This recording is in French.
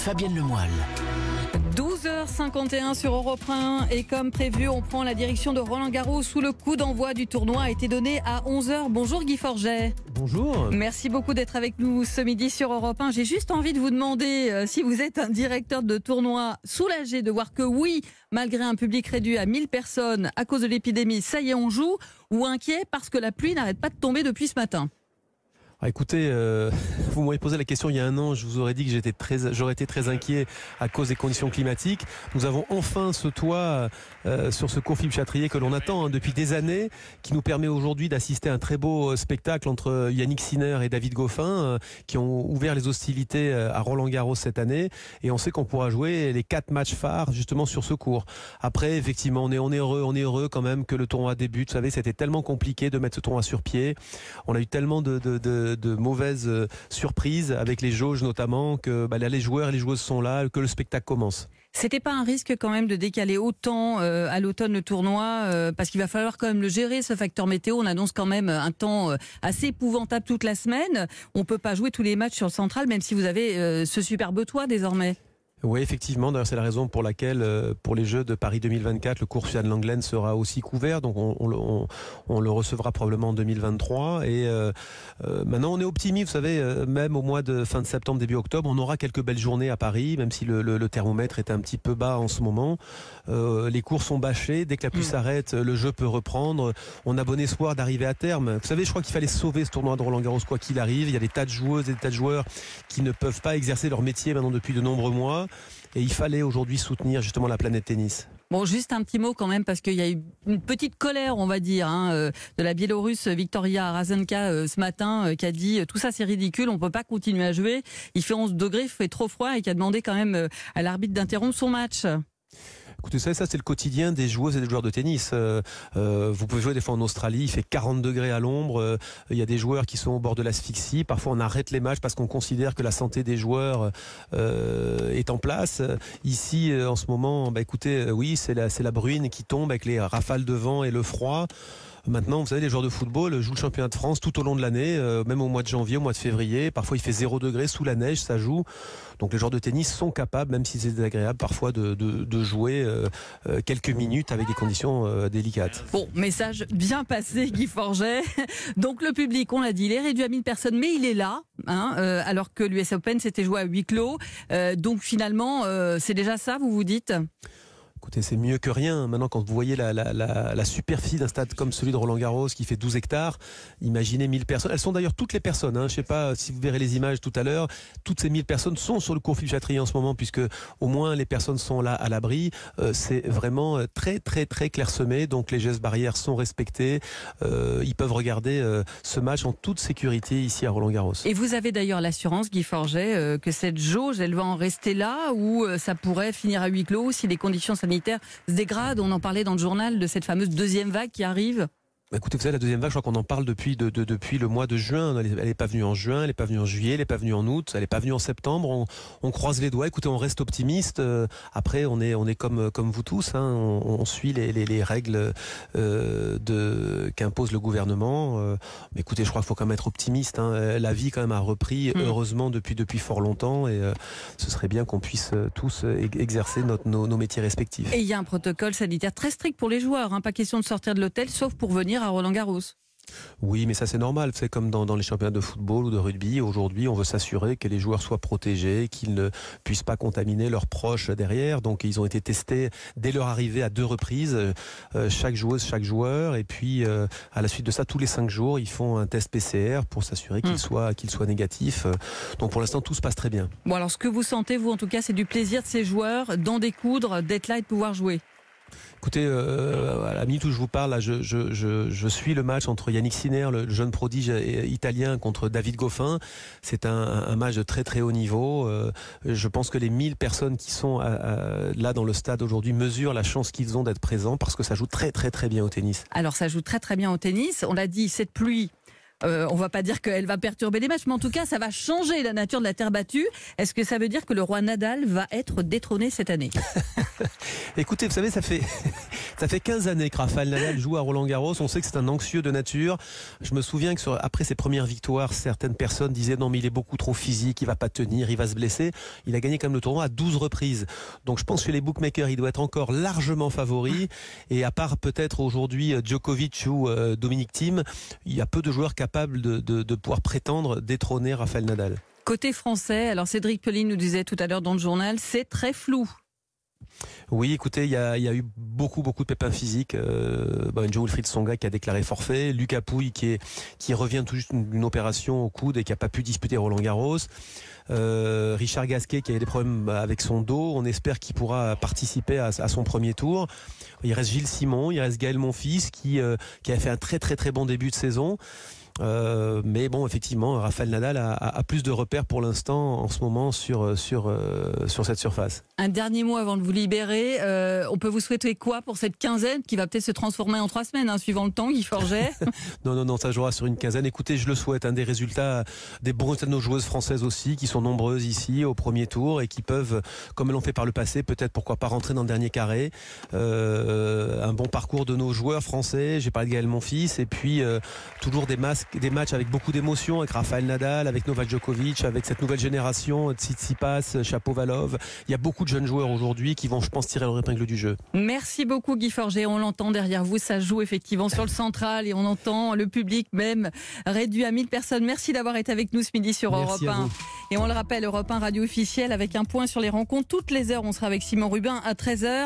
Fabienne Lemoyle. 12h51 sur Europe 1 et comme prévu, on prend la direction de Roland-Garros où le coup d'envoi du tournoi a été donné à 11h. Bonjour Guy Forget. Bonjour. Merci beaucoup d'être avec nous ce midi sur Europe 1. J'ai juste envie de vous demander si vous êtes un directeur de tournoi soulagé de voir que oui, malgré un public réduit à 1000 personnes à cause de l'épidémie, ça y est, on joue, ou inquiet parce que la pluie n'arrête pas de tomber depuis ce matin. Écoutez, vous m'auriez posé la question il y a un an, je vous aurais dit que j'aurais été très inquiet à cause des conditions climatiques. Nous avons enfin ce toit sur ce cours Philippe Chatrier que l'on attend depuis des années, qui nous permet aujourd'hui d'assister à un très beau spectacle entre Yannick Sinner et David Goffin, qui ont ouvert les hostilités à Roland-Garros cette année. Et on sait qu'on pourra jouer les 4 matchs phares justement sur ce cours. Après, effectivement, on est heureux quand même que le tournoi débute. Vous savez, c'était tellement compliqué de mettre ce tournoi sur pied. On a eu tellement de mauvaises surprises avec les jauges notamment, que les joueurs et les joueuses sont là, que le spectacle commence. C'était pas un risque quand même de décaler autant à l'automne le tournoi parce qu'il va falloir quand même le gérer, ce facteur météo. On annonce quand même un temps assez épouvantable toute la semaine. On peut pas jouer tous les matchs sur le central même si vous avez ce superbe toit désormais. Oui, effectivement. D'ailleurs, c'est la raison pour laquelle, pour les Jeux de Paris 2024, le cours Suzanne Lenglen sera aussi couvert. Donc, on le recevra probablement en 2023. Et maintenant, on est optimiste. Vous savez, même au mois de fin de septembre, début octobre, on aura quelques belles journées à Paris, même si le thermomètre est un petit peu bas en ce moment. Les cours sont bâchés. Dès que la pluie s'arrête, le jeu peut reprendre. On a bon espoir d'arriver à terme. Vous savez, je crois qu'il fallait sauver ce tournoi de Roland-Garros quoi qu'il arrive. Il y a des tas de joueuses et des tas de joueurs qui ne peuvent pas exercer leur métier maintenant depuis de nombreux mois. Et il fallait aujourd'hui soutenir justement la planète tennis. Bon, juste un petit mot quand même, parce qu'il y a eu une petite colère, on va dire, de la Biélorusse Victoria Azarenka ce matin, qui a dit tout ça c'est ridicule, on peut pas continuer à jouer. Il fait 11 degrés, il fait trop froid, et qui a demandé quand même à l'arbitre d'interrompre son match. Écoutez, ça c'est le quotidien des joueuses et des joueurs de tennis. Vous pouvez jouer des fois en Australie, il fait 40 degrés à l'ombre. Il y a des joueurs qui sont au bord de l'asphyxie. Parfois on arrête les matchs parce qu'on considère que la santé des joueurs est en place. Ici, en ce moment, écoutez, oui, c'est la bruine qui tombe avec les rafales de vent et le froid. Maintenant, vous savez, les joueurs de football jouent le championnat de France tout au long de l'année, même au mois de janvier, au mois de février. Parfois, il fait 0 degré sous la neige, ça joue. Donc, les joueurs de tennis sont capables, même si c'est désagréable, parfois de jouer quelques minutes avec des conditions délicates. Bon, message bien passé, Guy Forget. Donc, le public, on l'a dit, il est réduit à 1000 personnes, mais il est là, alors que l'US Open s'était joué à huis clos. Donc, finalement, c'est déjà ça, vous vous dites ? Écoutez, c'est mieux que rien. Maintenant, quand vous voyez la superficie d'un stade comme celui de Roland-Garros qui fait 12 hectares, imaginez 1000 personnes. Elles sont d'ailleurs toutes les personnes. Je ne sais pas si vous verrez les images tout à l'heure. Toutes ces 1000 personnes sont sur le cours Philippe Chatrier en ce moment, puisque au moins les personnes sont là à l'abri. C'est vraiment très, très, très clairsemé. Donc les gestes barrières sont respectés. Ils peuvent regarder ce match en toute sécurité ici à Roland-Garros. Et vous avez d'ailleurs l'assurance, Guy Forget, que cette jauge, elle va en rester là ou ça pourrait finir à huis clos si les conditions sanitaires se dégradent. On en parlait dans le journal de cette fameuse deuxième vague qui arrive. Écoutez, vous savez, la deuxième vague, je crois qu'on en parle depuis le mois de juin. Elle n'est pas venue en juin, elle n'est pas venue en juillet, elle n'est pas venue en août, elle n'est pas venue en septembre. On croise les doigts. Écoutez, on reste optimiste. Après, on est comme vous tous. On suit les règles qu'impose le gouvernement. Mais écoutez, je crois qu'il faut quand même être optimiste. La vie quand même a repris, heureusement, depuis fort longtemps. Et ce serait bien qu'on puisse tous exercer nos métiers respectifs. Et il y a un protocole sanitaire très strict pour les joueurs. Pas question de sortir de l'hôtel, sauf pour venir à Roland-Garros. Oui, mais ça c'est normal. C'est comme dans les championnats de football ou de rugby. Aujourd'hui, on veut s'assurer que les joueurs soient protégés, qu'ils ne puissent pas contaminer leurs proches derrière. Donc, ils ont été testés dès leur arrivée à 2 reprises, chaque joueuse, chaque joueur. Et puis, à la suite de ça, tous les 5 jours, ils font un test PCR pour s'assurer qu'il soit négatif. Donc, pour l'instant, tout se passe très bien. Bon, alors, ce que vous sentez, vous, en tout cas, c'est du plaisir de ces joueurs d'en découdre, d'être là et de pouvoir jouer. Écoutez, à la minute où je vous parle, là, je suis le match entre Yannick Sinner, le jeune prodige italien, contre David Goffin. C'est un match de très très haut niveau. Je pense que les 1000 personnes qui sont là dans le stade aujourd'hui mesurent la chance qu'ils ont d'être présents parce que ça joue très très très bien au tennis. Alors ça joue très très bien au tennis. On l'a dit, cette pluie On va pas dire qu'elle va perturber les matchs, mais en tout cas, ça va changer la nature de la terre battue. Est-ce que ça veut dire que le roi Nadal va être détrôné cette année? Écoutez, vous savez, ça fait 15 années que Rafael Nadal joue à Roland-Garros. On sait que c'est un anxieux de nature. Je me souviens que après ses premières victoires, certaines personnes disaient non, mais il est beaucoup trop physique, il va pas tenir, il va se blesser. Il a gagné quand même le tournoi à 12 reprises. Donc je pense que les bookmakers, il doit être encore largement favori. Et à part peut-être aujourd'hui Djokovic ou Dominic Thiem, il y a peu de joueurs capables de pouvoir prétendre détrôner Rafael Nadal. Côté français, alors Cédric Pelin nous disait tout à l'heure dans le journal, c'est très flou. Oui, écoutez, il y a eu beaucoup de pépins physiques. Wilfried Tsonga qui a déclaré forfait, Lucas Pouille qui revient tout juste d'une opération au coude et qui n'a pas pu disputer Roland-Garros. Richard Gasquet qui a des problèmes avec son dos. On espère qu'il pourra participer à son premier tour. Il reste Gilles Simon, il reste Gaël Monfils qui a fait un très bon début de saison. Mais bon, effectivement, Rafael Nadal a plus de repères pour l'instant en ce moment sur cette surface. Un dernier mot avant de vous libérer. On peut vous souhaiter quoi pour cette quinzaine qui va peut-être se transformer en 3 semaines, suivant le temps, Guy Forget? Non, ça jouera sur une quinzaine. Écoutez, je le souhaite. Des résultats, des bons résultats de nos joueuses françaises aussi, qui sont nombreuses ici au premier tour et qui peuvent, comme elles l'ont fait par le passé, peut-être pourquoi pas rentrer dans le dernier carré. Un bon parcours de nos joueurs français. J'ai parlé de Gaël Monfils et puis toujours des matchs avec beaucoup d'émotions, avec Rafael Nadal, avec Novak Djokovic, avec cette nouvelle génération, Tsitsipas, Shapovalov. Il y a beaucoup de jeunes joueurs aujourd'hui qui vont, je pense, tirer leur épingle du jeu. Merci beaucoup Guy Forget. On l'entend derrière vous, ça joue effectivement sur le central et on entend le public même réduit à 1000 personnes. Merci d'avoir été avec nous ce midi sur Europe 1. Et on le rappelle, Europe 1 radio officielle avec un point sur les rencontres. Toutes les heures, on sera avec Simon Rubin à 13h.